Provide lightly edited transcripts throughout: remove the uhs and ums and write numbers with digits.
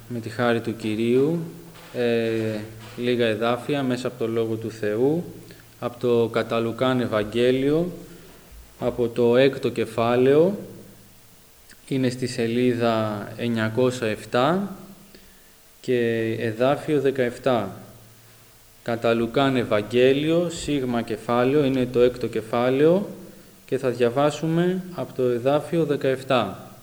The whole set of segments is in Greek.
με τη χάρη του Κυρίου λίγα εδάφια μέσα από το Λόγο του Θεού, από το κατά Λουκάν Ευαγγέλιο, από το 6ο κεφάλαιο, είναι στη σελίδα 907 και εδάφιο 17. Κατά Λουκάν Ευαγγέλιο, σίγμα κεφάλαιο, είναι το 6ο κεφάλαιο και θα διαβάσουμε από το εδάφιο 17.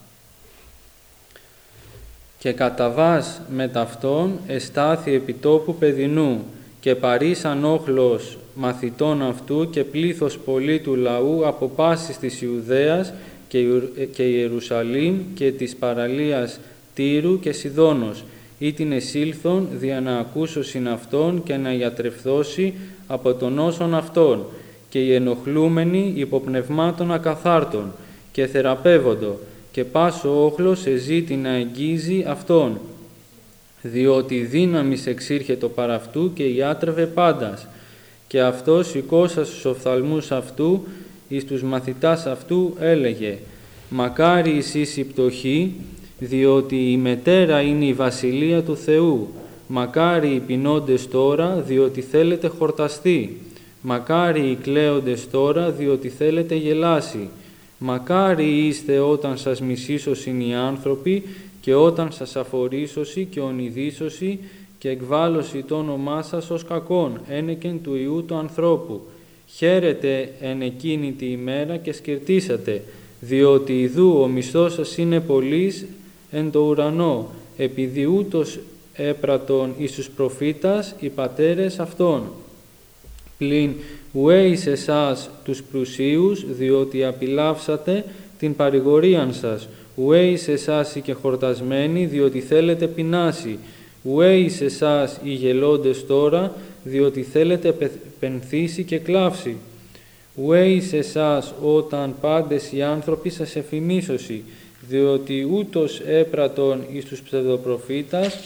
«Και καταβάς με ταυτόν εστάθη επιτόπου παιδινού και παρήσαν όχλος μαθητών αυτού και πλήθος πολύ του λαού από πάσης της Ιουδαίας και Ιερουσαλήμ και της παραλίας Τύρου και Σιδώνος, ήτιν εσήλθον δια να ακούσωσιν αυτόν και να ιατρευθώσει από τον όσον αυτόν, και οι ενοχλούμενοι υποπνευμάτων ακαθάρτων και θεραπεύοντο, και πάσο όχλος εζήτη να εγγίζει αυτόν, διότι η δύναμις εξήρχετο παρ' αυτού και ιάτρευε πάντας. Και αυτός σηκώσας τους οφθαλμούς αυτού εις τους μαθητάς αυτού έλεγε: «Μακάρι εσείς οι πτωχοί, διότι η μετέρα είναι η βασιλεία του Θεού. Μακάρι οι πεινώντες τώρα, διότι θέλετε χορταστεί. Μακάρι οι κλαίοντες τώρα, διότι θέλετε γελάσει. Μακάρι είστε όταν σας μισήσωσιν οι άνθρωποι και όταν σας αφορήσωσι και ονειδήσωσι και εκβάλωσι το όνομά σας ως κακόν, ένεκεν του Υιού του ανθρώπου. Χαίρετε εν εκείνη τη ημέρα και σκυρτήσατε, διότι ιδού ο μισθός σας είναι πολύς εν το ουρανό, επειδή ούτως έπρατον εις τους προφήτας οι πατέρες αυτών. Πλην ουέ εις εσάς τους πλουσίους, διότι απειλάυσατε την παρηγορίαν σας. Ουέ εις εσάς οι και χορτασμένοι, διότι θέλετε πεινάσει. Ουέ εις εσάς οι γελώντες τώρα, διότι θέλετε πενθήσει και κλάψει. Ουέ εις εσάς όταν πάντες οι άνθρωποι σας εφημίσωσι, διότι ούτως έπρατον εις τους ψευδοπροφήτας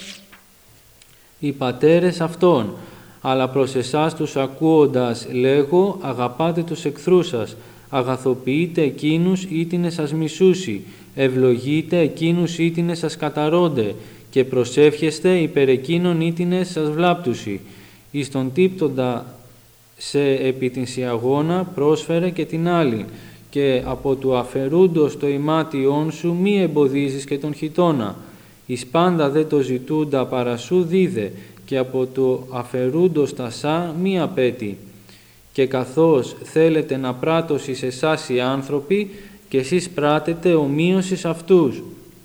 οι πατέρες αυτών. Αλλά προς εσάς τους ακούοντας λέγω, αγαπάτε τους εχθρούς σας, αγαθοποιείτε εκείνους ήτινε σας μισούσι, ευλογείτε εκείνους ήτινε σας καταρώνται και προσεύχεστε υπερ εκείνων ήτινε σας βλάπτουσι. Εις τον τύπτοντα σε επί την σιαγώνα πρόσφερε και την άλλη, και από του αφαιρούντος το ημάτιόν σου μη εμποδίζεις και τον χιτώνα. Εις πάντα δε το ζητούντα παρασού δίδε, και από το αφαιρούντος τα σα μη απέτει. Και καθώς θέλετε να πράττωσι σε εσάς οι άνθρωποι, και εσείς πράτετε ομοίωσις αυτούς.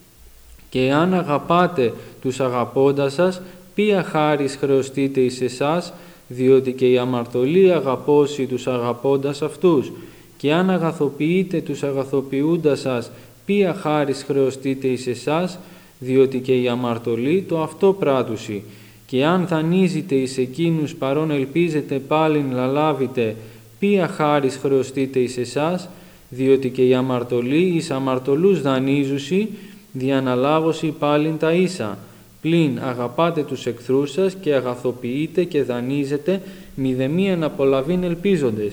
Και αν αγαπάτε τους αγαπώντας σας, ποια χάρις χρεωστείτε εις εσάς, διότι και η αμαρτωλή αγαπώσει τους αγαπώντας αυτούς. Και αν αγαθοποιείτε τους αγαθοποιούντας σας, ποια χάρις χρεωστείτε εις εσάς, διότι και η αμαρτωλή το αυτό πράττουσι. Και αν δανείζετε εις εκείνους παρόν ελπίζετε πάλιν λαλάβετε, ποια χάρις χρεωστείτε εις εσάς, διότι και οι αμαρτωλοί εις αμαρτωλούς δανείζουσι, διαναλάβωση πάλιν τα ίσα. Πλην αγαπάτε τους εχθρούς σας και αγαθοποιείτε και δανείζετε, μηδεμίαν απολαβήν ελπίζοντες.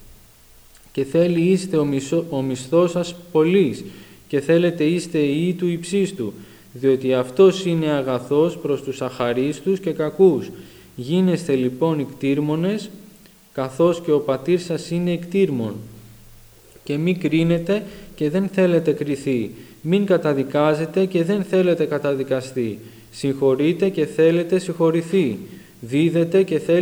Και θέλει είστε ο μισθός σας πολύς, και θέλετε είστε ιοί του υψίστου, διότι αυτός είναι αγαθός προς τους αχαρίστους και κακούς. Γίνεστε λοιπόν ικτήρμονες, καθώς και ο πατήρ σας είναι ικτήρμον. Και μη κρίνετε και δεν θέλετε κριθεί, μην καταδικάζετε και δεν θέλετε καταδικαστεί, συγχωρείτε και θέλετε συγχωρηθεί, δίδετε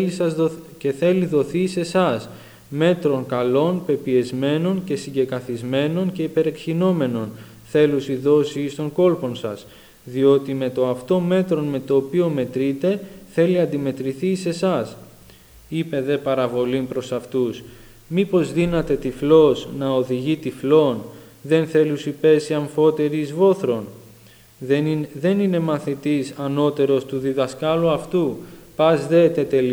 και θέλει δοθεί σε εσάς, μέτρων καλών, πεπιεσμένων και συγκεκαθισμένων και υπερεκχυνόμενων, θέλουσι δώσει εις των κόλπων σας, διότι με το αυτό μέτρον με το οποίο μετρείτε θέλει αντιμετρηθεί σε εσάς. Είπε δε παραβολήν προς αυτούς, μήπως δύναται τυφλός να οδηγεί τυφλόν, δεν θέλουσι πέσει αμφότερη εις βόθρων. Δεν είναι μαθητής ανώτερος του διδασκάλου αυτού, πας δε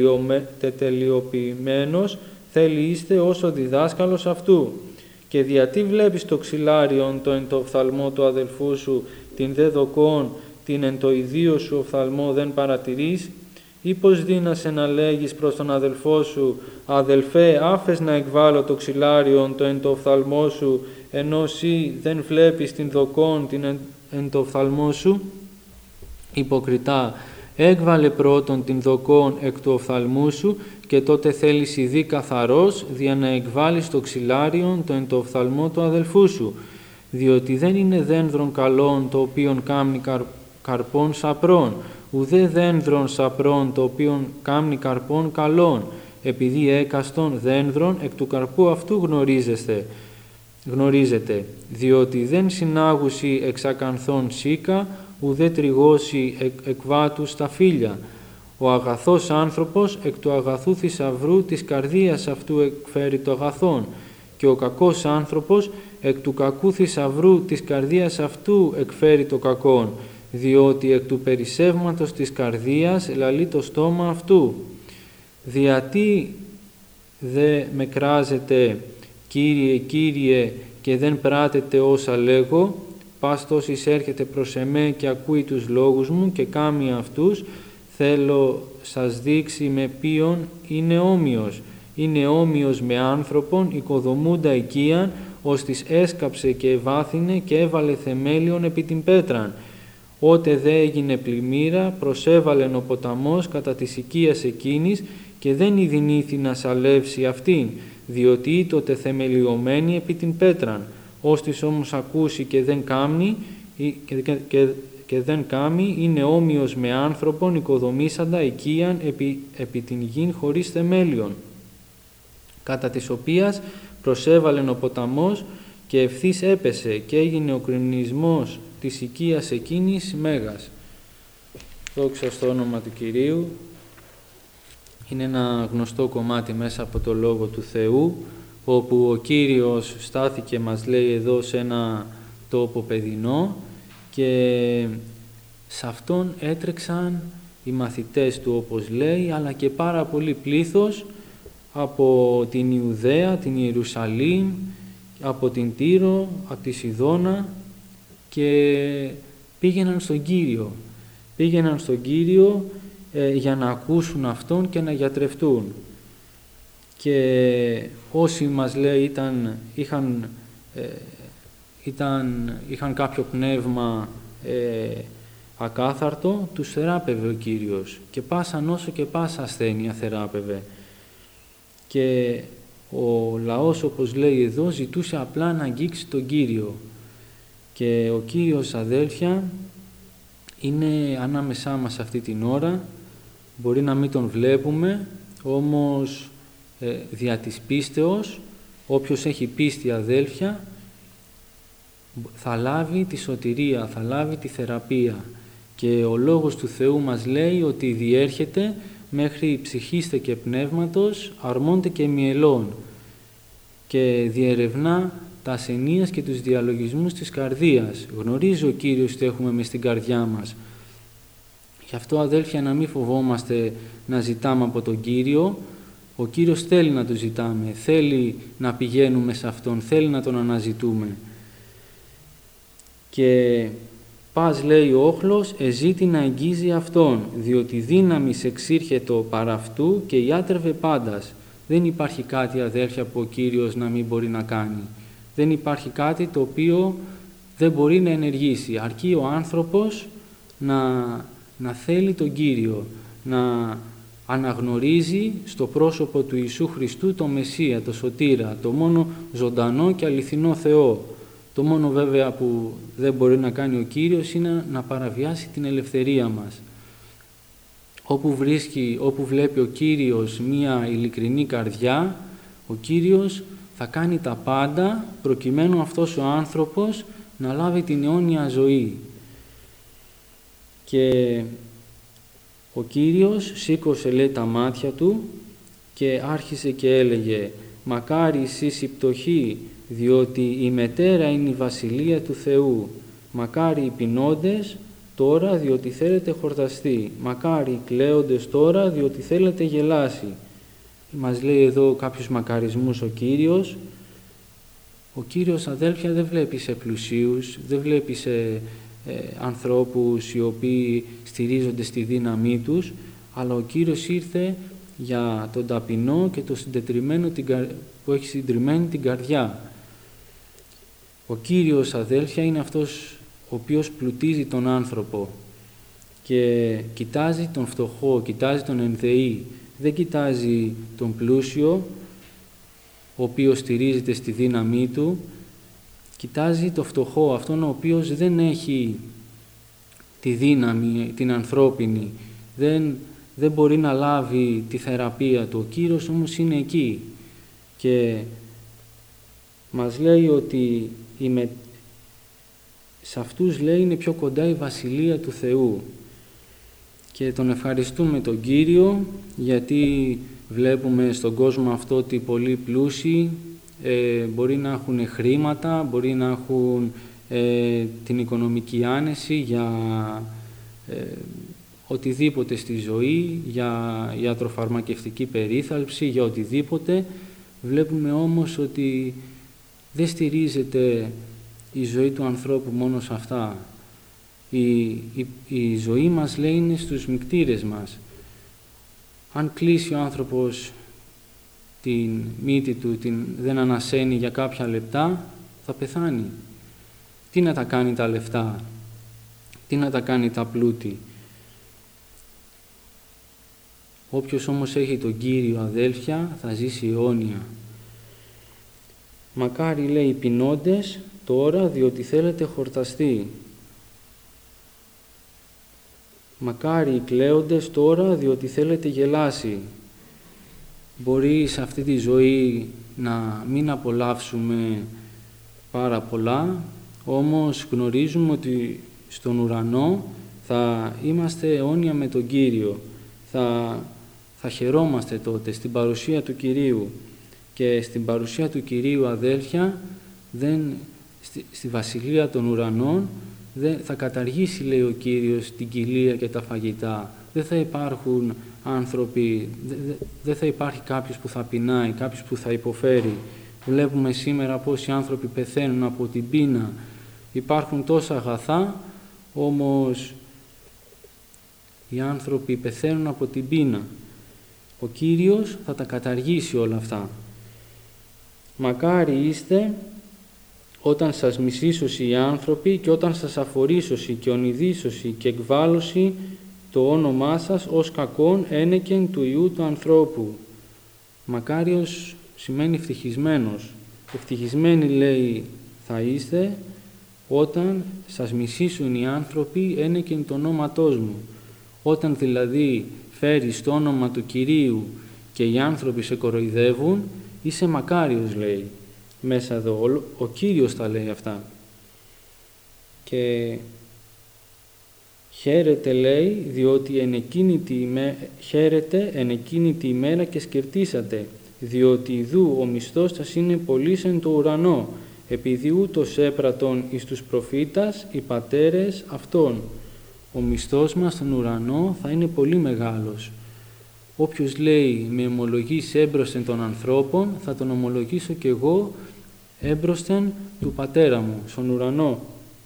τετελειοποιημένος, θέλει είστε ως ο διδάσκαλος αυτού. Και διατί βλέπεις το ξυλάριον το εν το οφθαλμό του αδελφού σου, την δε δοκόν, την εν το ιδίο σου οφθαλμό δεν παρατηρείς, ή πως δύνασαι να λέγεις προς τον αδελφό σου, αδελφέ, άφες να εκβάλω το ξυλάριον το εν το οφθαλμό σου, ενώ εσύ δεν βλέπεις την δοκόν, την εν το οφθαλμό σου. Υποκριτά, έκβαλε πρώτον την δοκόν εκ του οφθαλμού σου και τότε θέλεις ειδεί καθαρός δια να εκβάλεις το ξυλάριον το εν το οφθαλμό του αδελφού σου, διότι δεν είναι δένδρον καλών το οποίον κάμνει καρπών σαπρών, ουδέ δένδρον σαπρών το οποίον κάμνει καρπών καλών, επειδή έκαστον δένδρον εκ του καρπού αυτού γνωρίζετε, διότι δεν συνάγουσι εξακανθών σίκα, ουδέ τριγώσει εκβάτους τα φύλλα. Ο αγαθός άνθρωπος εκ του αγαθού θησαυρού της καρδίας αυτού εκφέρει το αγαθόν, και ο κακός άνθρωπος εκ του κακού θησαυρού της καρδίας αυτού εκφέρει το κακόν, διότι εκ του περισσεύματος της καρδίας λαλεί το στόμα αυτού. Διατί δε με κράζετε, Κύριε, Κύριε, και δεν πράτετε όσα λέγω, πάστος εισέρχεται προς εμέ και ακούει τους λόγους μου και κάμει αυτούς, θέλω σας δείξει με ποιον είναι όμοιος. Είναι όμοιος με άνθρωπον, οικοδομούντα οικίαν, ως της έσκαψε και ευάθυνε και έβαλε θεμέλιον επί την πέτραν. Ότε δε έγινε πλημμύρα, προσέβαλεν ο ποταμός κατά της οικίας εκείνης και δεν ειδηνήθη να σαλεύσει αυτήν, διότι ήτοτε θεμελιωμένη επί την πέτραν. Ώστις όμως ακούσει και δεν κάμει, είναι όμοιος με άνθρωπον οικοδομήσαντα οικίαν επί την γην χωρίς θεμέλιον, κατά της οποίας προσέβαλεν ο ποταμός και ευθύς έπεσε και έγινε ο κρημνισμός της οικίας εκείνης μέγας. Δόξα στο όνομα του Κυρίου. Είναι ένα γνωστό κομμάτι μέσα από το Λόγο του Θεού, όπου ο Κύριος στάθηκε, μας λέει εδώ, σε ένα τόπο παιδινό και σε αυτόν έτρεξαν οι μαθητές του, όπως λέει, αλλά και πάρα πολύ πλήθος από την Ιουδαία, την Ιερουσαλήμ, από την Τύρο, από τη Σιδώνα και πήγαιναν στον Κύριο. Πήγαιναν στον Κύριο για να ακούσουν Αυτόν και να γιατρευτούν. Και όσοι, μας λέει, είχαν κάποιο πνεύμα ακάθαρτο, τους θεράπευε ο Κύριος και πάσα νόσο και πάσα ασθένεια θεράπευε. Και ο λαός, όπως λέει εδώ, ζητούσε απλά να αγγίξει τον Κύριο. Και ο Κύριος, αδέλφια, είναι ανάμεσά μας αυτή την ώρα. Μπορεί να μην τον βλέπουμε, όμως δια της πίστεως, όποιος έχει πίστη, αδέλφια, θα λάβει τη σωτηρία, θα λάβει τη θεραπεία. Και ο Λόγος του Θεού μας λέει ότι διέρχεται μέχρι ψυχήστε και πνεύματος, αρμόνται και μυελών και διερευνά τα ασθενείας και τους διαλογισμούς της καρδίας. Γνωρίζει ο Κύριος τι έχουμε μες στην καρδιά μας. Γι' αυτό, αδέλφια, να μην φοβόμαστε να ζητάμε από τον Κύριο. Ο Κύριος θέλει να τον ζητάμε, θέλει να πηγαίνουμε σε Αυτόν, θέλει να Τον αναζητούμε. Και πας, λέει ο όχλος, εζήτη να εγγίζει Αυτόν, διότι δύναμις εξήρχετο παρά αυτού και ιάτρευε πάντας. Δεν υπάρχει κάτι, αδέλφια, που ο Κύριος να μην μπορεί να κάνει. Δεν υπάρχει κάτι το οποίο δεν μπορεί να ενεργήσει. Αρκεί ο άνθρωπος να θέλει τον Κύριο, να αναγνωρίζει στο πρόσωπο του Ιησού Χριστού το Μεσσία, το Σωτήρα, το μόνο ζωντανό και αληθινό Θεό. Το μόνο βέβαια που δεν μπορεί να κάνει ο Κύριος είναι να παραβιάσει την ελευθερία μας. Όπου βλέπει ο Κύριος μία ειλικρινή καρδιά, ο Κύριος θα κάνει τα πάντα προκειμένου αυτός ο άνθρωπος να λάβει την αιώνια ζωή. Και ο Κύριος σήκωσε, λέει, τα μάτια του και άρχισε και έλεγε «Μακάρι εσείς οι πτωχοί, διότι η μετέρα είναι η Βασιλεία του Θεού. Μακάρι οι πεινώντες τώρα, διότι θέλετε χορταστεί. Μακάρι οι κλαίοντες τώρα, διότι θέλετε γελάσει». Μας λέει εδώ κάποιους μακαρισμούς ο Κύριος. Ο Κύριος, αδέλφια, δεν βλέπει σε πλουσίους, δεν βλέπει σε ανθρώπους οι οποίοι στηρίζονται στη δύναμή τους, αλλά ο Κύριος ήρθε για τον ταπεινό και τον συντετριμμένο που έχει συντριμμένη την καρδιά. Ο Κύριος, αδέλφια, είναι αυτός ο οποίος πλουτίζει τον άνθρωπο και κοιτάζει τον φτωχό, κοιτάζει τον ενδεή, δεν κοιτάζει τον πλούσιο, ο οποίος στηρίζεται στη δύναμή του, κοιτάζει το φτωχό, αυτόν ο οποίος δεν έχει τη δύναμη, την ανθρώπινη, δεν μπορεί να λάβει τη θεραπεία του. Ο Κύριος όμως είναι εκεί και μας λέει ότι σε αυτούς, λέει, είναι πιο κοντά η Βασιλεία του Θεού. Και τον ευχαριστούμε τον Κύριο, γιατί βλέπουμε στον κόσμο αυτό ότι πολλοί πλούσιοι μπορεί να έχουν χρήματα, μπορεί να έχουν την οικονομική άνεση για οτιδήποτε στη ζωή, για ιατροφαρμακευτική περίθαλψη, για οτιδήποτε. Βλέπουμε όμως ότι δεν στηρίζεται η ζωή του ανθρώπου μόνο σε αυτά. Η ζωή μας, λέει, είναι στους μικτήρες μας. Αν κλείσει ο άνθρωπος την μύτη του, δεν ανασένει για κάποια λεπτά, θα πεθάνει. Τι να τα κάνει τα λεφτά, τι να τα κάνει τα πλούτη. Όποιος όμως έχει τον Κύριο, αδέλφια, θα ζήσει αιώνια. Μακάρι, λέει, οι πεινώντες τώρα, διότι θέλετε χορταστεί. Μακάρι οι κλαίοντες τώρα, διότι θέλετε γελάσει. Μπορεί σε αυτή τη ζωή να μην απολαύσουμε πάρα πολλά, όμως γνωρίζουμε ότι στον ουρανό θα είμαστε αιώνια με τον Κύριο. Θα χαιρόμαστε τότε στην παρουσία του Κυρίου. Και στην παρουσία του Κυρίου, αδέλφια, στη Βασιλεία των Ουρανών, θα καταργήσει, λέει ο Κύριος, την κοιλία και τα φαγητά. Δεν θα υπάρχουν άνθρωποι, δεν θα υπάρχει κάποιος που θα πεινάει, κάποιος που θα υποφέρει. Βλέπουμε σήμερα πόσοι άνθρωποι πεθαίνουν από την πείνα. Υπάρχουν τόσα αγαθά, όμως οι άνθρωποι πεθαίνουν από την πείνα. Ο Κύριος θα τα καταργήσει όλα αυτά. Μακάρι είστε όταν σας μισήσωσι οι άνθρωποι και όταν σας αφορήσωσι και ονειδήσωσι και εκβάλωσι το όνομά σας ως κακόν ένεκεν του Υιού του ανθρώπου. Μακάριος σημαίνει ευτυχισμένος. Ευτυχισμένοι, λέει, θα είστε όταν σας μισήσουν οι άνθρωποι ένεκεν το ονόματός μου. Όταν δηλαδή φέρεις το όνομα του Κυρίου και οι άνθρωποι σε κοροϊδεύουν, είσαι μακάριος, λέει. Μέσα εδώ, ο Κύριος τα λέει αυτά. Και χαίρετε, λέει, διότι χαίρετε εν εκείνη τη ημέρα και σκερτήσατε, διότι ιδού ο μισθός σας είναι πολύς εν το ουρανό, επειδή ούτως έπρατον εις τους προφήτας οι πατέρες αυτών. Ο μισθός μας στον ουρανό θα είναι πολύ μεγάλος. Όποιος, λέει, με ομολογείς έμπροσθεν των ανθρώπων, θα τον ομολογήσω κι εγώ έμπροσθεν του Πατέρα μου, στον ουρανό.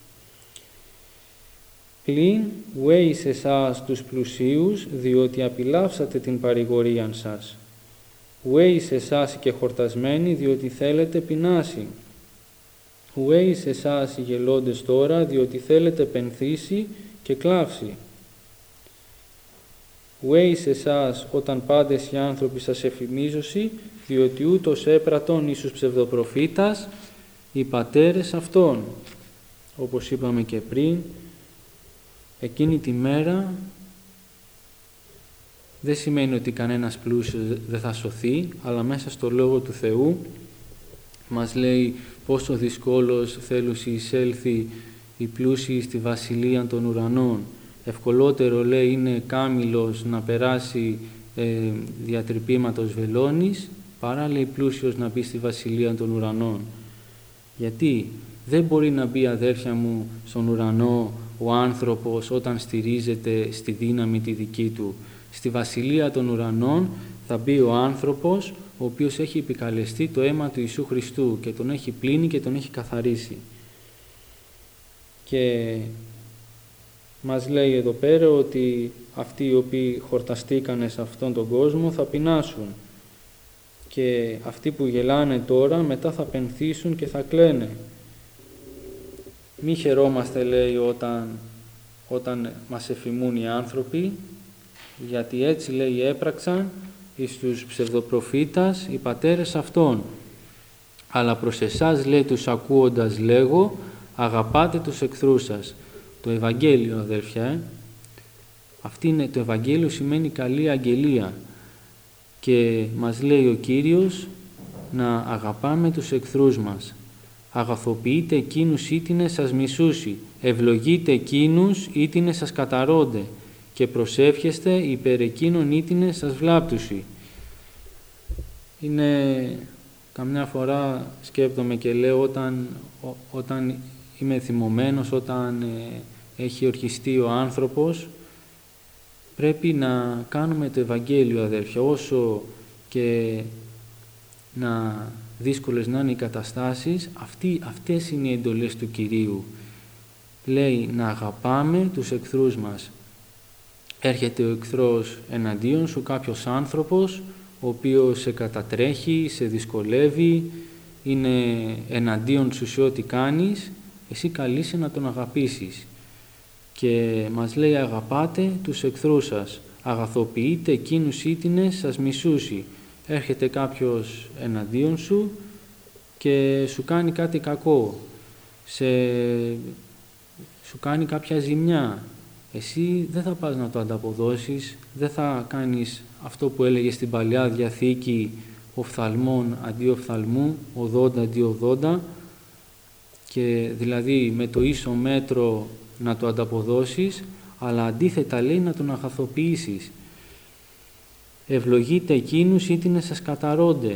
Πλην ουέ εις εσάς τους πλουσίους, διότι απειλάψατε την παρηγορίαν σας. Ουέ εις εσάς και χορτασμένοι, διότι θέλετε πεινάσει. Ουέ εις εσάς οι γελώντες τώρα, διότι θέλετε πενθήσει και κλάψει. Ουέ εις εσάς όταν πάντες οι άνθρωποι σας εφημίζωσι, διότι ούτως έπρατον εις τους ψευδοπροφήτας οι πατέρες αυτών. Όπως είπαμε και πριν, εκείνη τη μέρα δεν σημαίνει ότι κανένας πλούσιος δεν θα σωθεί, αλλά μέσα στο Λόγο του Θεού μας λέει πόσο δυσκόλως θέλουν εισέλθει οι πλούσιοι στη Βασιλεία των Ουρανών. Ευκολότερο, λέει, είναι κάμιλος να περάσει διατρυπήματος βελόνης, παρά, λέει, πλούσιος να μπει στη Βασιλεία των Ουρανών. Γιατί δεν μπορεί να μπει, αδέρφια μου, στον ουρανό ο άνθρωπος όταν στηρίζεται στη δύναμη τη δική του. Στη Βασιλεία των Ουρανών θα μπει ο άνθρωπος ο οποίος έχει επικαλεστεί το αίμα του Ιησού Χριστού και τον έχει πλύνει και τον έχει καθαρίσει. Και μας λέει εδώ πέρα ότι αυτοί οι οποίοι χορταστήκανε σε αυτόν τον κόσμο θα πεινάσουν και αυτοί που γελάνε τώρα μετά θα πενθήσουν και θα κλαίνε. Μη χαιρόμαστε, λέει, όταν μας εφημούν οι άνθρωποι, γιατί έτσι λέει έπραξαν εις τους ψευδοπροφήτας οι πατέρες αυτών. Αλλά προς εσάς, λέει, τους ακούοντας λέγω, αγαπάτε τους εχθρούς σας. Το Ευαγγέλιο, αδέρφια, Αυτή είναι, το Ευαγγέλιο σημαίνει καλή αγγελία και μας λέει ο Κύριος να αγαπάμε τους εχθρούς μας. Αγαθοποιείτε εκείνους ήτινε σας μισούσι, ευλογείτε εκείνους ήτινε σας καταρώνται και προσεύχεστε υπέρ εκείνων ήτινε σας βλάπτουσι. Είναι, καμιά φορά σκέπτομαι και λέω όταν είμαι θυμωμένος, όταν έχει ορκιστεί ο άνθρωπος, πρέπει να κάνουμε το Ευαγγέλιο, αδέρφια, όσο και να δύσκολες να είναι οι καταστάσεις, αυτές είναι οι εντολές του Κυρίου. Λέει να αγαπάμε τους εχθρούς μας. Έρχεται ο εχθρός εναντίον σου, κάποιος άνθρωπος, ο οποίος σε κατατρέχει, σε δυσκολεύει, είναι εναντίον σου σε ό,τι κάνεις, εσύ καλείσαι να τον αγαπήσεις. Και μας λέει αγαπάτε τους εχθρούς σας, αγαθοποιείτε εκείνους ήτινες σας μισούσι. Έρχεται κάποιος εναντίον σου και σου κάνει κάτι κακό, σου κάνει κάποια ζημιά. Εσύ δεν θα πας να το ανταποδώσεις, δεν θα κάνεις αυτό που έλεγε στην Παλαιά Διαθήκη, οφθαλμόν αντί οφθαλμού, οδόντα αντί οδόντα, και δηλαδή με το ίσο μέτρο να το ανταποδώσεις, αλλά αντίθετα λέει να τον αγαθοποιήσεις. Ευλογείτε εκείνους ήτινε σας καταρώνται.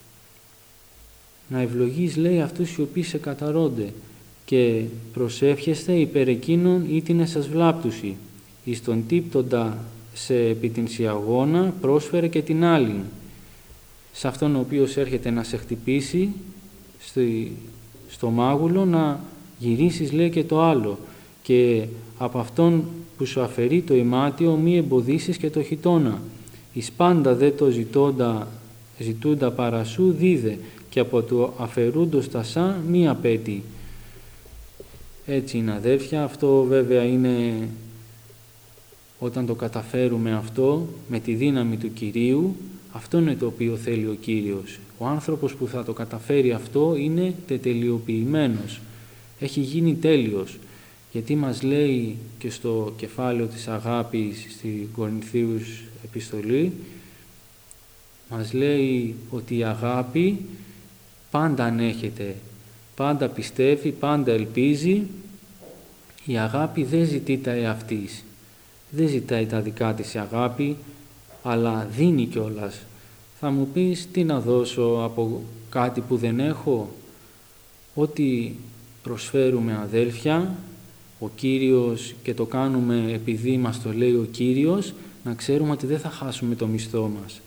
Να ευλογείς, λέει, αυτούς οι οποίοι σε καταρώνται και προσεύχεστε υπέρ εκείνων ήτινε σας βλάπτουσι. Εις τον τύπτοντα σε επί την σιαγώνα πρόσφερε και την άλλην. Σε αυτόν ο οποίος έρχεται να σε χτυπήσει στο μάγουλο να γυρίσεις, λέει, και το άλλο. Και από αυτόν που σου αφαιρεί το ημάτιο μη εμποδίσεις και το χιτώνα. Εις πάντα δε το ζητούντα παρασού δίδε και από το αφαιρούντος τασά μη απέτει. Έτσι είναι, αδέρφια. Αυτό βέβαια είναι όταν το καταφέρουμε αυτό με τη δύναμη του Κυρίου. Αυτό είναι το οποίο θέλει ο Κύριος. Ο άνθρωπος που θα το καταφέρει αυτό είναι τετελειοποιημένος. Έχει γίνει τέλειος. Γιατί μας λέει και στο κεφάλαιο της αγάπης στη Κορινθίους επιστολή, μας λέει ότι η αγάπη πάντα ανέχεται, πάντα πιστεύει, πάντα ελπίζει. Η αγάπη δεν ζητεί τα εαυτής, δεν ζητάει τα δικά της η αγάπη, αλλά δίνει κιόλας. Θα μου πεις, τι να δώσω από κάτι που δεν έχω? Ό,τι προσφέρουμε, αδέλφια, ο Κύριος, και το κάνουμε επειδή μας το λέει ο Κύριος, να ξέρουμε ότι δεν θα χάσουμε το μισθό μας.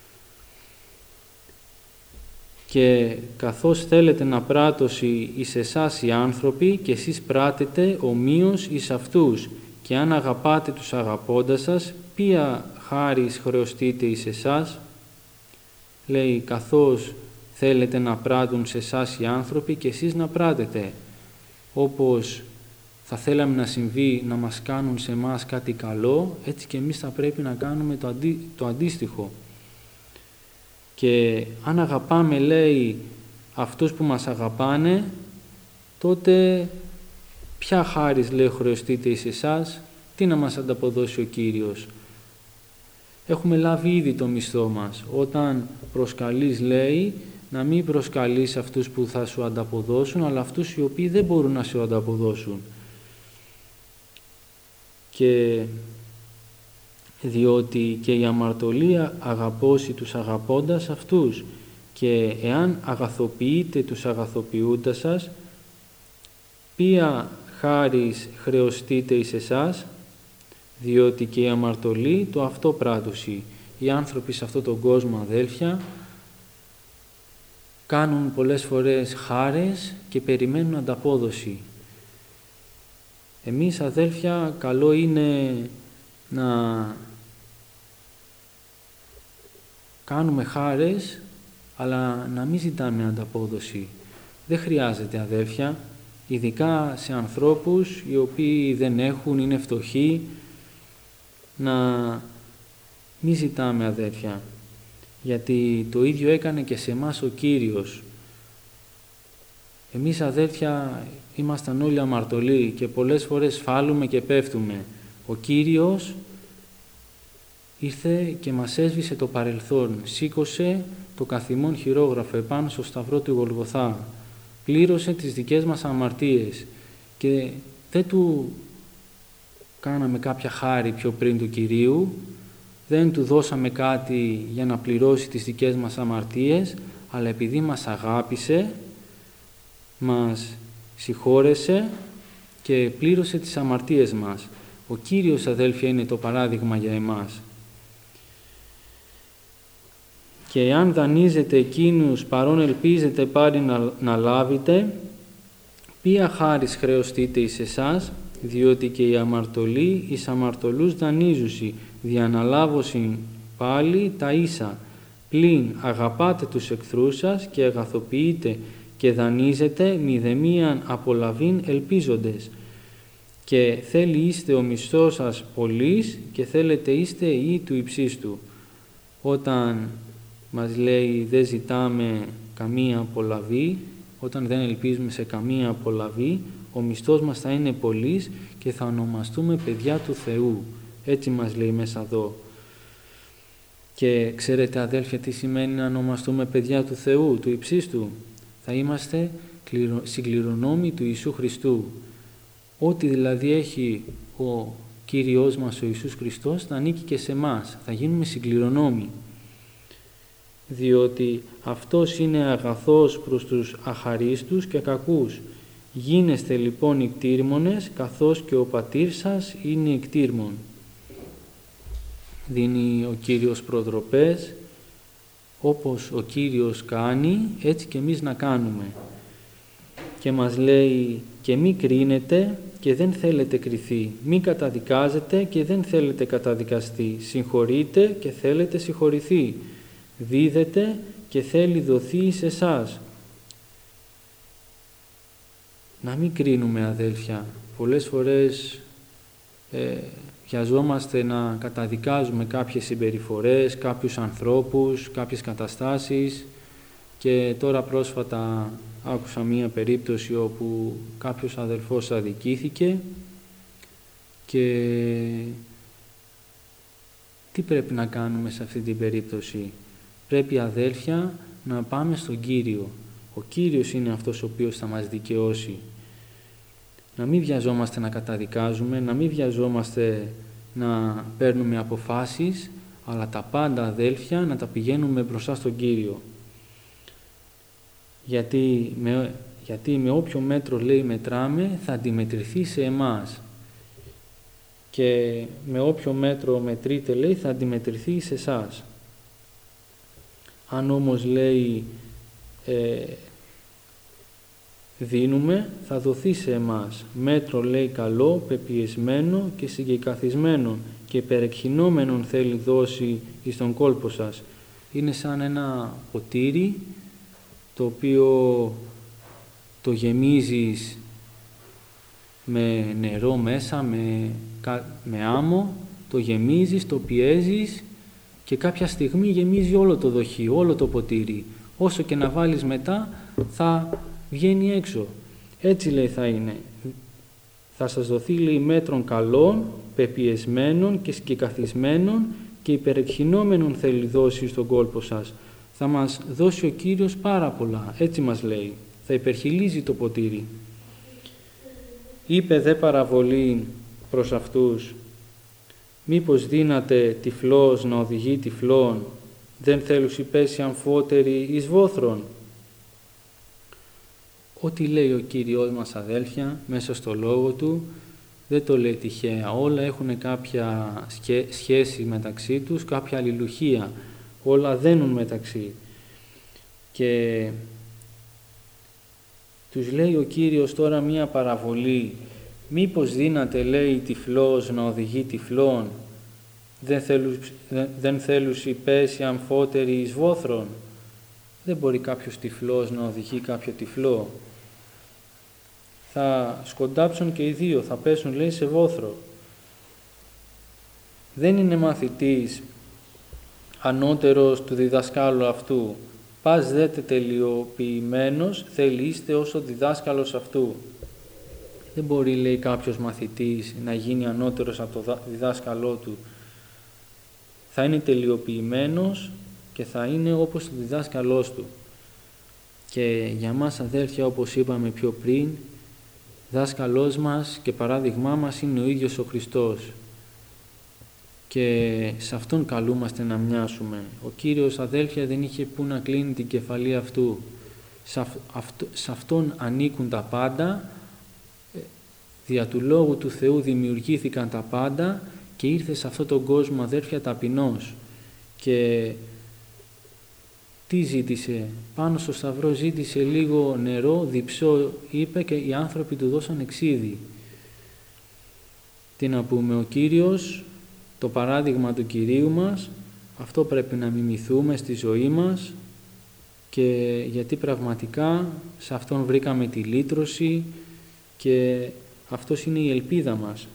Και καθώς θέλετε να πράττωση εις εσάς οι άνθρωποι, και εσείς πράτετε ομοίως εις αυτούς, και αν αγαπάτε τους αγαπώντας σας, ποια χάρις χρεωστείτε εις εσάς? Λέει, καθώς θέλετε να πράττουν σε εσάς οι άνθρωποι, και εσείς να πράτετε. Όπως θα θέλαμε να συμβεί, να μας κάνουν σε εμάς κάτι καλό, έτσι και εμείς θα πρέπει να κάνουμε το αντίστοιχο. Και αν αγαπάμε, λέει, αυτούς που μας αγαπάνε, τότε ποια χάρις, λέει, χρεωστείτε εις εσάς? Τι να μας ανταποδώσει ο Κύριος? Έχουμε λάβει ήδη το μισθό μας. Όταν προσκαλείς, λέει, να μην προσκαλείς αυτούς που θα σου ανταποδώσουν, αλλά αυτούς οι οποίοι δεν μπορούν να σου ανταποδώσουν. Και διότι και η αμαρτωλία αγαπώσει τους αγαπώντας αυτούς, και εάν αγαθοποιείτε τους αγαθοποιούντας σας, ποια χάρις χρεωστείτε εις εσάς? Διότι και οι αμαρτωλοί το αυτό πράττουσι. Οι άνθρωποι σε αυτόν τον κόσμο, αδέλφια, κάνουν πολλές φορές χάρες και περιμένουν ανταπόδοση. Εμείς, αδέλφια, καλό είναι να κάνουμε χάρες, αλλά να μην ζητάμε ανταπόδοση. Δεν χρειάζεται, αδέλφια. ειδικά σε ανθρώπους οι οποίοι δεν έχουν, είναι φτωχοί, να μην ζητάμε, αδέρφια, γιατί το ίδιο έκανε και σε εμάς ο Κύριος. Εμείς, αδέρφια, ήμασταν όλοι αμαρτωλοί και πολλές φορές φάλουμε και πέφτουμε. Ο Κύριος ήρθε και μας έσβησε το παρελθόν, σήκωσε το καθημόν χειρόγραφο επάνω στο σταυρό του Γολγοθά, πλήρωσε τις δικές μας αμαρτίες και δεν του κάναμε κάποια χάρη πιο πριν του Κυρίου, δεν του δώσαμε κάτι για να πληρώσει τις δικές μας αμαρτίες, αλλά επειδή μας αγάπησε, μας συγχώρεσε και πλήρωσε τις αμαρτίες μας. Ο Κύριος, αδέλφια, είναι το παράδειγμα για εμάς. Και αν δανείζετε εκείνους παρόν ελπίζετε πάλι να λάβετε, ποια χάρις χρεωστείτε εις εσάς, διότι και οι αμαρτωλοί εις αμαρτωλούς δανείζουσι, διαναλάβωσιν πάλι τα ίσα, πλην αγαπάτε τους εχθρούς σας και αγαθοποιείτε και δανείζετε μηδεμίαν απολαβήν ελπίζοντες. Και θέλει είστε ο μισθός σας πολύς και θέλετε είστε ή του υψίστου. Όταν μας λέει δεν ζητάμε καμία απολαβή, όταν δεν ελπίζουμε σε καμία απολαβή, ο μισθός μας θα είναι πολύς και θα ονομαστούμε παιδιά του Θεού. Έτσι μας λέει μέσα εδώ. Και ξέρετε, αδέλφια, τι σημαίνει να ονομαστούμε παιδιά του Θεού, του υψίστου? Θα είμαστε συγκληρονόμοι του Ιησού Χριστού. Ό,τι δηλαδή έχει ο Κύριος μας ο Ιησούς Χριστός θα ανήκει και σε εμάς. Θα γίνουμε συγκληρονόμοι. Διότι αυτός είναι αγαθός προς τους αχαρίστους και κακούς. Γίνεστε λοιπόν ικτήρμονες, καθώς και ο πατήρ σας είναι ικτήρμον. Δίνει ο Κύριος προδροπές, όπως ο Κύριος κάνει, έτσι και εμείς να κάνουμε. Και μας λέει και μη κρίνετε και δεν θέλετε κριθεί, μη καταδικάζετε και δεν θέλετε καταδικαστεί, συγχωρείτε και θέλετε συγχωρηθεί, δίδετε και θέλει δοθεί σε εσάς. Να μην κρίνουμε, αδέλφια. Πολλές φορές βιαζόμαστε να καταδικάζουμε κάποιες συμπεριφορές, κάποιους ανθρώπους, κάποιες καταστάσεις και τώρα πρόσφατα άκουσα μία περίπτωση όπου κάποιος αδελφός αδικήθηκε και τι πρέπει να κάνουμε σε αυτή την περίπτωση? Πρέπει, αδέλφια, να πάμε στον Κύριο. Ο Κύριος είναι αυτός ο οποίος θα μας δικαιώσει. Να μην βιαζόμαστε να καταδικάζουμε, να μην βιαζόμαστε να παίρνουμε αποφάσεις, αλλά τα πάντα, αδέλφια, να τα πηγαίνουμε μπροστά στον Κύριο. Γιατί με όποιο μέτρο, λέει, μετράμε, θα αντιμετρηθεί σε εμάς. Και με όποιο μέτρο μετρείτε, λέει, θα αντιμετρηθεί σε εσάς. Αν όμως, λέει, δίνουμε, θα δοθεί σε εμάς. Μέτρο, λέει, καλό, πεπιεσμένο και συγκεκαθισμένο και υπερεκχυνόμενον θέλει δώσει εις τον κόλπο σας. Είναι σαν ένα ποτήρι το οποίο το γεμίζεις με νερό μέσα, με άμμο, το γεμίζεις, το πιέζεις και κάποια στιγμή γεμίζει όλο το δοχείο, όλο το ποτήρι. Όσο και να βάλεις μετά θα βγαίνει έξω. Έτσι, λέει, θα είναι. Θα σας δοθεί, λέει, μέτρων καλών, πεπιεσμένων και συγκεκαθισμένων και υπερεκχυνόμενων θέλει δώσει στον κόλπο σας. Θα μας δώσει ο Κύριος πάρα πολλά. Έτσι μας λέει. Θα υπερχιλίζει το ποτήρι. Είπε δε παραβολή προς αυτούς, μήπως δύναται τυφλός να οδηγεί τυφλόν, δεν θέλουσι πέσει αμφότεροι εις βόθρων. Ό,τι λέει ο Κύριος μας, αδέλφια, μέσα στο λόγο Του, δεν το λέει τυχαία. Όλα έχουν κάποια σχέση μεταξύ τους, κάποια αλληλουχία. Όλα δένουν μεταξύ. Και τους λέει ο Κύριος τώρα μία παραβολή. Μήπως δύναται, λέει, τυφλός να οδηγεί τυφλόν, δεν θέλουσι πέσει αμφότεροι εις βόθρων. Δεν μπορεί κάποιος τυφλός να οδηγεί κάποιο τυφλό. θα σκοντάψουν και οι δύο, θα πέσουν, λέει, σε βόθρο. Δεν είναι μαθητής ανώτερος του διδασκάλου αυτού. Πας δέτε τελειοποιημένος, θέλει είστε ως ο διδάσκαλος αυτού. Δεν μπορεί, λέει, κάποιος μαθητής να γίνει ανώτερος από το διδάσκαλό του. Θα είναι τελειοποιημένος και θα είναι όπως ο διδάσκαλός του. Και για μας, αδέρφια, όπως είπαμε πιο πριν, δάσκαλός μας και παράδειγμά μας είναι ο ίδιος ο Χριστός. Και σε Αυτόν καλούμαστε να μοιάσουμε. Ο Κύριος, αδέλφια, δεν είχε που να κλείνει την κεφαλή αυτού. Σε Αυτόν ανήκουν τα πάντα, δια του Λόγου του Θεού δημιουργήθηκαν τα πάντα και ήρθε σε αυτόν τον κόσμο, αδέρφια, ταπεινός. Και τι ζήτησε? Πάνω στο σταυρό ζήτησε λίγο νερό, διψώ, είπε, και οι άνθρωποι του δώσαν ξύδι. Τι να πούμε, ο Κύριος, το παράδειγμα του Κυρίου μας, αυτό πρέπει να μιμηθούμε στη ζωή μας, και γιατί πραγματικά σε Αυτόν βρήκαμε τη λύτρωση και αυτός είναι η ελπίδα μας.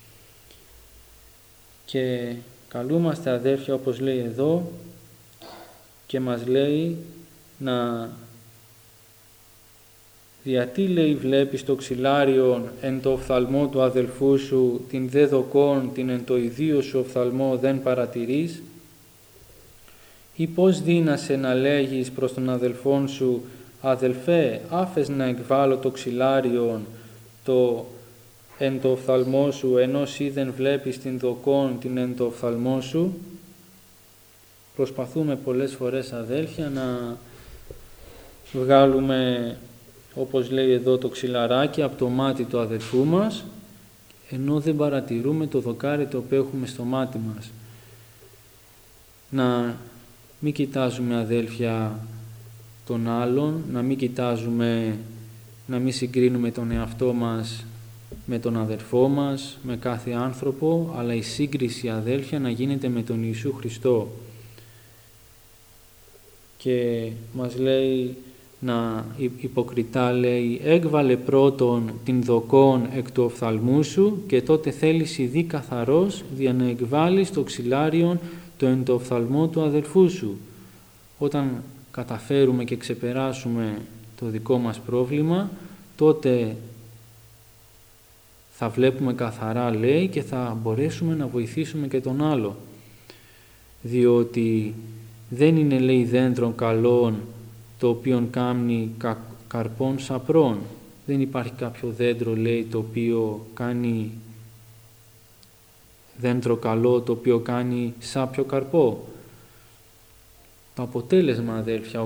Και καλούμαστε, αδέρφια, όπως λέει εδώ, και μας λέει να γιατί, λέει, βλέπεις το ξυλάριον εν το οφθαλμό του αδελφού σου, την δε δοκόν την εν το ιδίο σου οφθαλμό δεν παρατηρείς, ή πώς δύνασαι να λέγεις προς τον αδελφόν σου, αδελφέ, άφες να εκβάλω το ξυλάριον το εν το οφθαλμό σου, ενώ εσύ δεν βλέπεις την δοκόν την εν το οφθαλμό σου. Προσπαθούμε πολλές φορές, αδέλφια, να βγάλουμε, όπως λέει εδώ, το ξυλαράκι από το μάτι του αδελφού μας, ενώ δεν παρατηρούμε το δοκάρι το οποίο έχουμε στο μάτι μας. Να μην κοιτάζουμε, αδέλφια, τον άλλον, να μην κοιτάζουμε, να μην συγκρίνουμε τον εαυτό μας με τον αδελφό μας, με κάθε άνθρωπο, αλλά η σύγκριση, αδέλφια, να γίνεται με τον Ιησού Χριστό. Και μας λέει να υποκριτά, λέει, έκβαλε πρώτον την δοκόν εκ του οφθαλμού σου και τότε θέλεις ειδεί καθαρός δια να εκβάλεις το ξυλάριον το εν το οφθαλμό του αδελφού σου. Όταν καταφέρουμε και ξεπεράσουμε το δικό μας πρόβλημα, τότε θα βλέπουμε καθαρά, λέει, και θα μπορέσουμε να βοηθήσουμε και τον άλλο. Διότι δεν είναι, λέει, δέντρον καλών το οποίον κάμνει καρπών σαπρών. Δεν υπάρχει κάποιο δέντρο, λέει, το οποίο κάνει δέντρο καλό, το οποίο κάνει σάπιο καρπό. Το αποτέλεσμα, αδέλφια,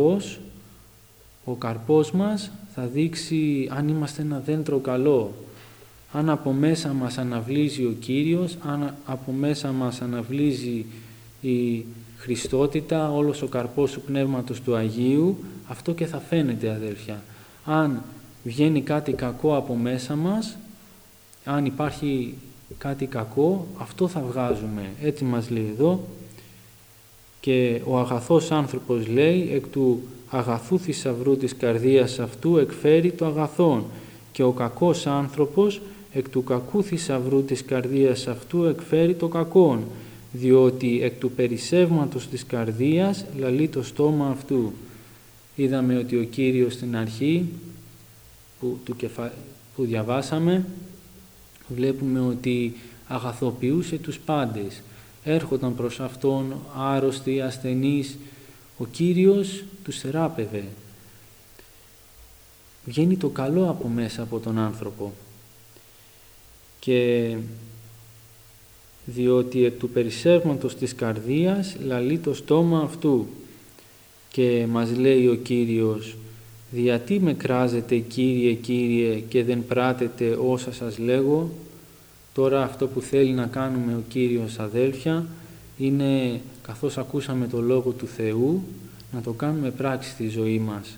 ο καρπός μας θα δείξει αν είμαστε ένα δέντρο καλό. Αν από μέσα μας αναβλύζει ο Κύριος, αν από μέσα μας αναβλύζει η Χριστότητα, όλος ο καρπός του Πνεύματος του Αγίου, αυτό και θα φαίνεται, αδέλφια. Αν βγαίνει κάτι κακό από μέσα μας, αν υπάρχει κάτι κακό, αυτό θα βγάζουμε. Έτσι μας λέει εδώ. Και ο αγαθός άνθρωπος, λέει, εκ του αγαθού θησαυρού της καρδίας αυτού εκφέρει το αγαθόν, και ο κακός άνθρωπος εκ του κακού θησαυρού της καρδίας αυτού εκφέρει το κακόν, διότι εκ του περισσεύματος της καρδίας λαλεί το στόμα αυτού. Είδαμε ότι ο Κύριος στην αρχή που διαβάσαμε, βλέπουμε ότι αγαθοποιούσε τους πάντες. Έρχονταν προς Αυτόν άρρωστοι, ασθενείς, ο Κύριος τους θεράπευε. Βγαίνει το καλό από μέσα από τον άνθρωπο. Και διότι εκ του περισσεύματος της καρδίας λαλεί το στόμα αυτού. Και μας λέει ο Κύριος, «Διατί με κράζετε, Κύριε, Κύριε, και δεν πράτετε όσα σας λέγω?» Τώρα αυτό που θέλει να κάνουμε ο Κύριος, αδέλφια, είναι, καθώς ακούσαμε το Λόγο του Θεού, να το κάνουμε πράξη στη ζωή μας.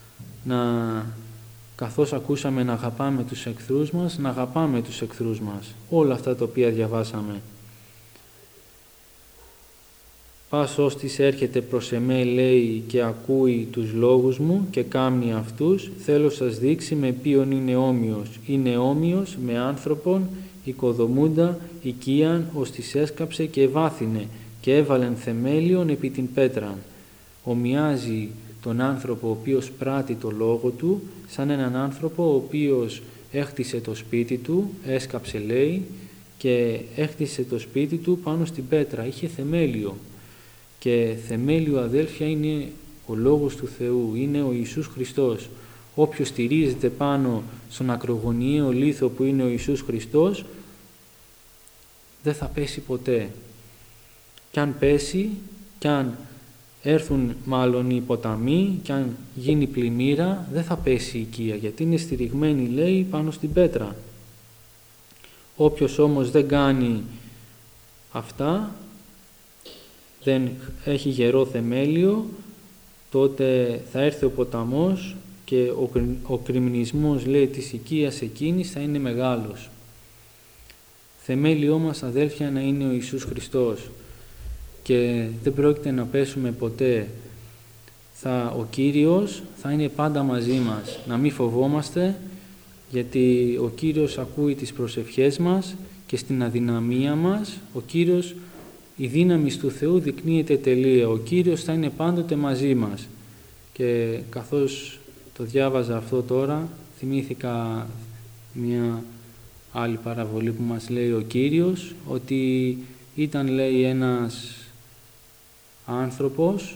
Καθώς ακούσαμε να αγαπάμε τους εχθρούς μας, να αγαπάμε τους εχθρούς μας. Όλα αυτά τα οποία διαβάσαμε. Πας ώστις έρχεται προς εμέ, λέει, και ακούει τους λόγους μου και κάμνει αυτούς, θέλω σας δείξει με ποιον είναι όμοιος. Είναι όμοιος με άνθρωπον οικοδομούντα οικίαν, ώστις έσκαψε και ευάθυνε και έβαλεν θεμέλιον επί την πέτραν. Ομοιάζει τον άνθρωπο ο οποίος πράττει το λόγο του, σαν έναν άνθρωπο ο οποίος έχτισε το σπίτι του, έσκαψε, λέει, και έχτισε το σπίτι του πάνω στην πέτρα, είχε θεμέλιο. Και θεμέλιο, αδέλφια, είναι ο Λόγος του Θεού, είναι ο Ιησούς Χριστός. Όποιος στηρίζεται πάνω στον ακρογωνιαίο λίθο που είναι ο Ιησούς Χριστός, δεν θα πέσει ποτέ. Κι αν πέσει, κι αν έρθουν μάλλον οι ποταμοί, κι αν γίνει πλημμύρα, δεν θα πέσει η οικία, γιατί είναι στηριγμένη, λέει, πάνω στην πέτρα. Όποιος όμως δεν κάνει αυτά, δεν έχει γερό θεμέλιο, τότε θα έρθει ο ποταμός και ο κρημνισμός, λέει, της οικίας εκείνης θα είναι μεγάλος. Θεμέλιό μας, αδέλφια, να είναι ο Ιησούς Χριστός και δεν πρόκειται να πέσουμε ποτέ. Ο Κύριος θα είναι πάντα μαζί μας. Να μην φοβόμαστε, γιατί ο Κύριος ακούει τις προσευχές μας και στην αδυναμία μας ο Κύριος, η δύναμη του Θεού δεικνύεται τελεία. Ο Κύριος θα είναι πάντοτε μαζί μας. Και καθώς το διάβαζα αυτό τώρα, θυμήθηκα μια άλλη παραβολή που μας λέει ο Κύριος, ότι ήταν, λέει, ένας άνθρωπος,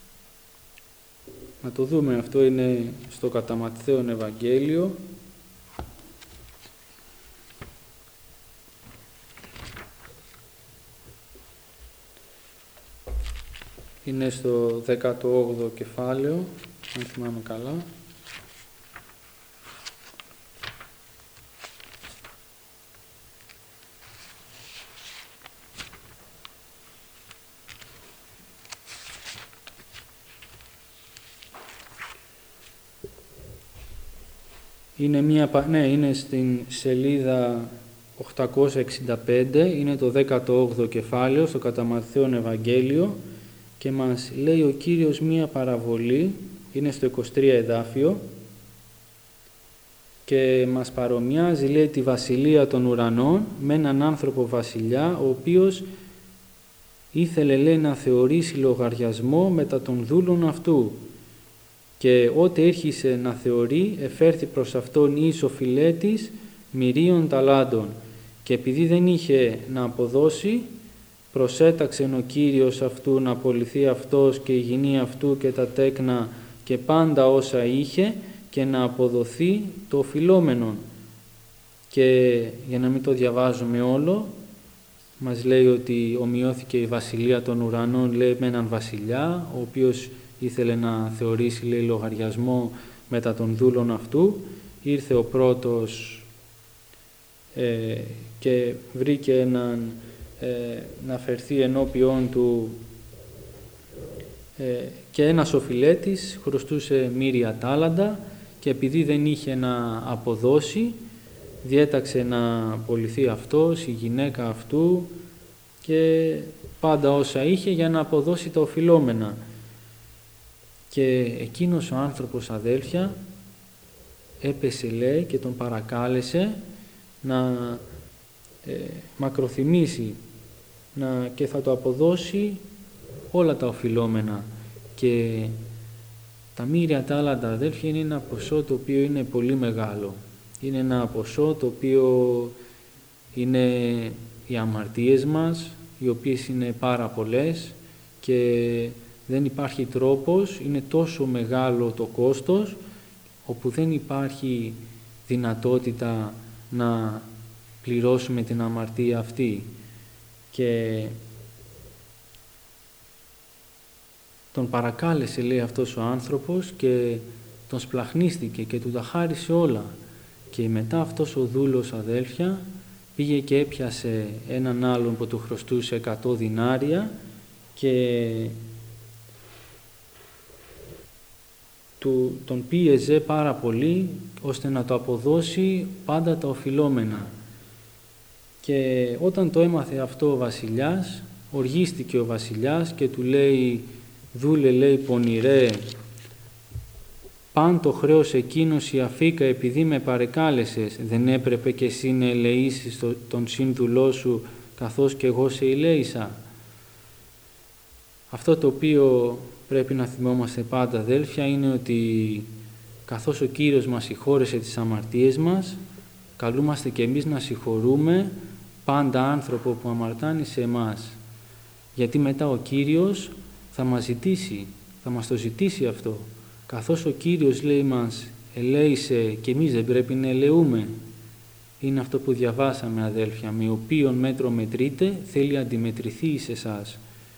να το δούμε, αυτό είναι στο κατά Ματθαίον Ευαγγέλιο, είναι στο 18ο κεφάλαιο, αν θυμάμαι καλά. Είναι στην σελίδα 865, είναι το 18ο κεφάλαιο, στο κατά Ματθαίον Ευαγγέλιο, και μας λέει ο Κύριος μία παραβολή, είναι στο 23 εδάφιο, και μας παρομοιάζει, λέει, τη βασιλεία των ουρανών με έναν άνθρωπο βασιλιά, ο οποίος ήθελε, λέει, να θεωρήσει λογαριασμό μετά των δούλων αυτού. Και ότε ήρχισε να θεωρεί, εφέρθη προς αυτόν εις οφειλέτης μυρίων ταλάντων. Και επειδή δεν είχε να αποδώσει, προσέταξεν ο Κύριος αυτού να απολυθεί αυτός και η γυνή αυτού και τα τέκνα και πάντα όσα είχε, και να αποδοθεί το οφειλόμενον. Και για να μην το διαβάζουμε όλο, μας λέει ότι ομοιώθηκε η βασιλεία των ουρανών, λέει, με έναν βασιλιά, ο οποίος ήθελε να θεωρήσει, λέει, λογαριασμό μετά των δούλων αυτού. Ήρθε ο πρώτος και βρήκε έναν να φερθεί ενώπιον του, και ένας οφειλέτης χρωστούσε μύρια τάλαντα, και επειδή δεν είχε να αποδώσει, διέταξε να απολυθεί αυτός, η γυναίκα αυτού και πάντα όσα είχε για να αποδώσει τα οφειλόμενα. Και εκείνος ο άνθρωπος, αδέλφια, έπεσε, λέει, και τον παρακάλεσε να μακροθυμήσει και θα το αποδώσει όλα τα οφειλόμενα. Και τα μύρια τάλαντα, αδέλφια, είναι ένα ποσό το οποίο είναι πολύ μεγάλο. Είναι ένα ποσό το οποίο είναι οι αμαρτίες μας, οι οποίες είναι πάρα πολλές και δεν υπάρχει τρόπος, είναι τόσο μεγάλο το κόστος, όπου δεν υπάρχει δυνατότητα να πληρώσουμε την αμαρτία αυτή. Και τον παρακάλεσε, λέει, αυτός ο άνθρωπος και τον σπλαχνίστηκε και του τα χάρισε όλα. Και μετά αυτός ο δούλος, αδέλφια, πήγε και έπιασε έναν άλλον που του χρωστούσε 100 δινάρια και τον πίεζε πάρα πολύ ώστε να το αποδώσει πάντα τα οφειλόμενα. Και όταν το έμαθε αυτό ο βασιλιάς, οργίστηκε ο βασιλιάς και του λέει «Δούλε», λέει, «πονηρέ, παν το χρέος εκείνος η αφήκα επειδή με παρεκάλεσες, δεν έπρεπε και εσύ να ελεήσεις τον σύνδουλό σου καθώς και εγώ σε ελέησα». Αυτό το οποίο πρέπει να θυμόμαστε πάντα, αδέλφια, είναι ότι καθώς ο Κύριος μας συγχώρεσε τις αμαρτίες μας, καλούμαστε και εμείς να συγχωρούμε πάντα άνθρωπο που αμαρτάνει σε εμάς. Γιατί μετά ο Κύριος θα μας ζητήσει, θα μας το ζητήσει αυτό. Καθώς ο Κύριος, λέει, μας ελέησε και εμείς δεν πρέπει να ελεούμε. Είναι αυτό που διαβάσαμε, αδέλφια, με οποίον μέτρο μετρείτε θέλει αντιμετρηθεί εις εσάς.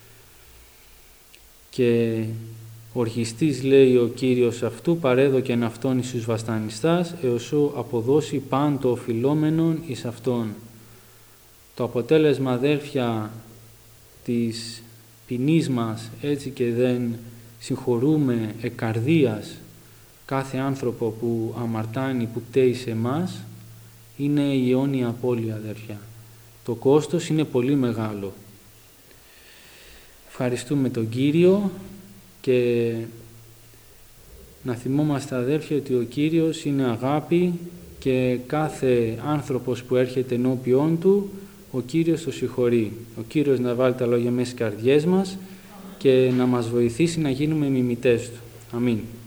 Και οργιστής, λέει ο Κύριος αυτού, παρέδοκεν αυτόν εις τους βασανιστάς, έως ο αποδώσει πάντο οφειλόμενον εις αυτόν. Το αποτέλεσμα, αδέλφια, της ποινής μας, έτσι και δεν συγχωρούμε εκ καρδίας κάθε άνθρωπο που αμαρτάνει, που πταίει σε εμάς, είναι η αιώνια απώλεια, αδέλφια. Το κόστος είναι πολύ μεγάλο. Ευχαριστούμε τον Κύριο και να θυμόμαστε, αδέλφια, ότι ο Κύριος είναι αγάπη και κάθε άνθρωπος που έρχεται ενώπιόν Του, ο Κύριος το συγχωρεί. Ο Κύριος να βάλει τα λόγια μέσα στις καρδιές μας και να μας βοηθήσει να γίνουμε μιμητές Του. Αμήν.